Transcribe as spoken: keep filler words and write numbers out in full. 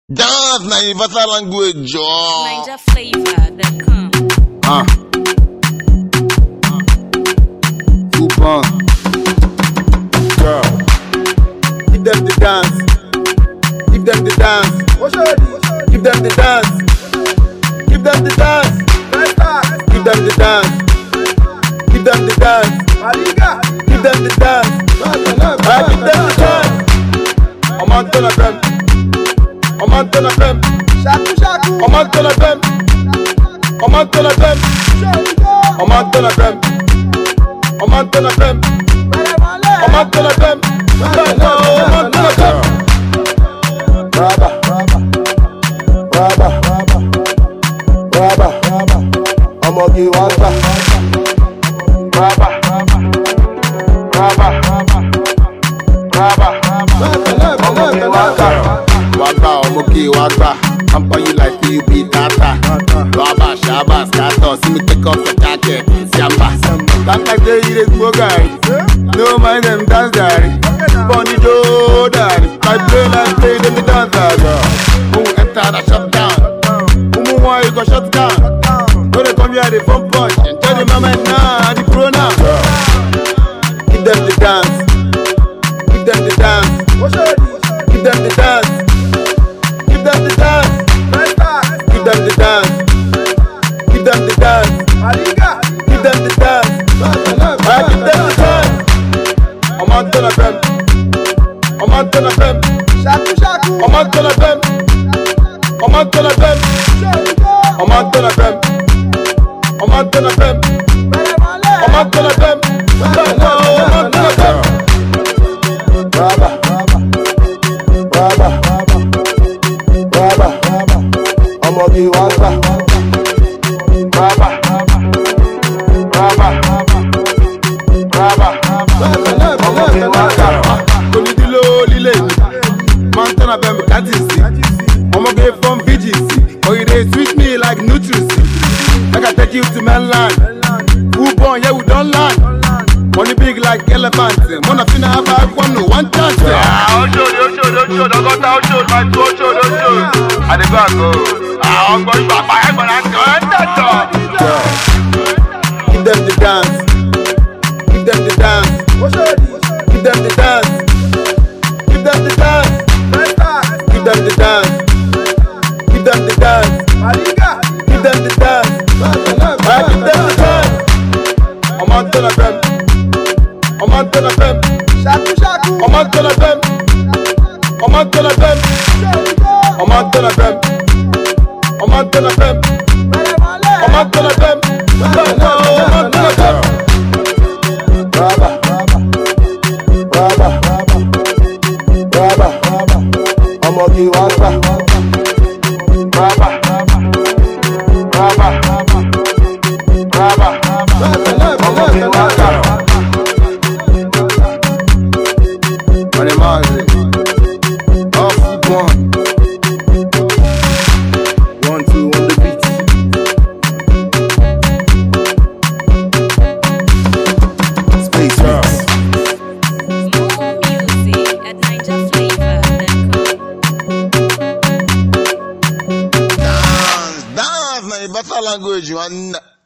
Dance na universal language, oh. Niger flavor that come. Ah. Super. Girl. Give them the dance. Give them the dance. Give them the dance. Give them the dance. Give them the dance. Give them the dance. Give them the dance. I give them the dance. I'm on ton of them. I'm on ton of them. I'm on ton of them. I'm on ton of them. I'm on ton of them. I'm on ton of them. I'm on ton of them. I'm on ton of them. Brava, brava, brava. I'm gonna give one back. Brava, brava, brava. I'm gonna give one back. Wagba, I'm gonna give one back. I'm for you like you be tata. Baba, Shaba, scatter. See me take off the jacket. Samba. Like I say, you the go guy. No mind them dance daddy. Bunny Joe daddy. I play like play them me dance daddy. Who enter the shop down? Who move on you go shut down? No they come here the phone punch. Enjoy the moment now, the pro now. Give them the dance. Give them the dance. Give them the dance. Give them the dance. Give them the dance. Give them the dance. Give them the dance. I give them the dance. I'm on ton of them. I'm on ton of them. I'm on ton of them. I'm on ton of them. I'm on ton of them. I'm on ton of them. I'm on ton of them. I'm on ton of them. Brava, brava, brava. I'm gonna give one back. Brava, brava, brava. I'm gonna give one back. Tony Dilo, Lile, Mountain of them, Catisi. I'm gonna give from V G C. Oh, you they sweet me like Nutrici. I can take you to mainland. Who born, yeah, we don't land. Money big like elephant. Mona finna have a one no one chance. Ah, Ocho, Ocho, Ocho, I got Ocho, my two Ocho, Ocho. I dey go. Ah, I'm going back. I'm going to go. Give them the dance. Give them the dance. Give them the dance. Give them the dance. Give them the dance. Give them the dance. Give them the dance. I give them the dance. I'm on ton of them. I'm on ton of them. I'm on ton of them. I'm on ton of them. I'm on ton of them. I'm on ton of them. I'm on ton of them. I'm on ton of them. Brava, brava, brava. I'm gonna give one back. Brava, brava, brava. I'm gonna give one back. Money Marley, off one, one two on the beat. Space Rock. More music at Niger flavor that come. Dance, dance na universal language, man.